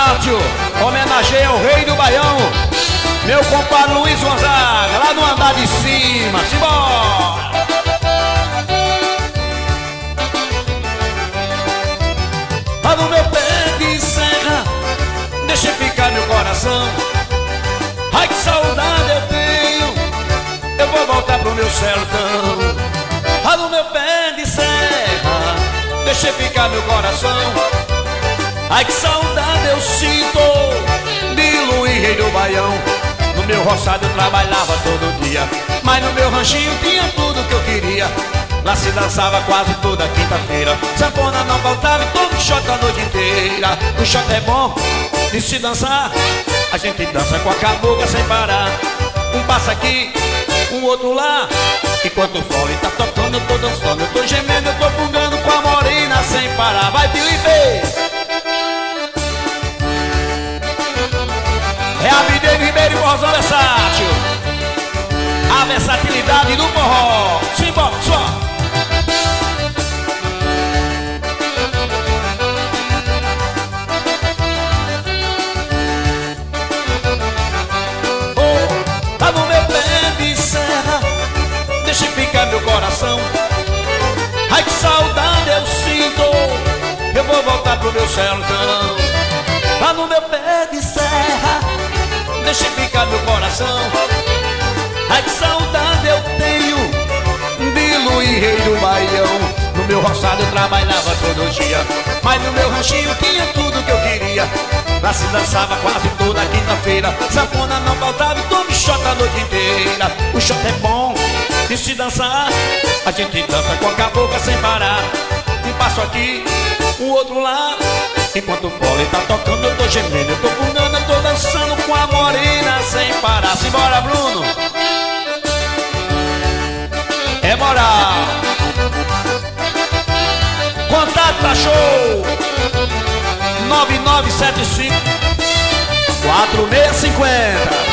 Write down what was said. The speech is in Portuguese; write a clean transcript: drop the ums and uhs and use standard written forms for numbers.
Versátil homenageia o rei do Baião, meu compadre Luiz Gonzaga, lá no andar de cima. Simbora! Lá no meu pé de serra, deixa ficar meu coração. Ai, que saudade eu tenho, eu vou voltar pro meu sertão. Lá no meu pé de serra, deixa ficar meu coração. Ai, que saudade eu sinto de Luiz, rei do Baião. No meu roçado eu trabalhava todo dia, mas no meu ranchinho tinha tudo que eu queria. Lá se dançava quase toda quinta-feira, sanfona não faltava e todo shot a noite inteira. O shot é bom de se dançar, a gente dança com a cabocla sem parar. Um passa aqui, um outro lá, enquanto o fole tá tocando eu tô dançando, eu tô gemendo, eu tô fungando com a morena sem parar. Vai, Felipe! É a Abidê Ribeiro e Forrozão Versátil, a versatilidade do forró. Simbora, só! Oh, tá no meu pé de serra, deixa ficar meu coração. Ai, que saudade eu sinto, eu vou voltar pro meu sertão. Lá no meu pé de serra, deixa ficar meu coração. Ai, que saudade eu tenho de Luiz, rei do Baião. No meu roçado eu trabalhava todo dia, mas no meu ranchinho tinha tudo que eu queria. Lá se dançava quase toda quinta-feira, sanfona não faltava e todo shot a noite inteira. O shot é bom de se dançar, a gente dança com a cabocla sem parar. Um passo aqui, um outro lá, enquanto o fole tá tocando eu tô gemendo, eu tô fungando, eu tô dançando com a morena sem parar. Simbora, Bruno! É moral! Contato pra show 9975 4650.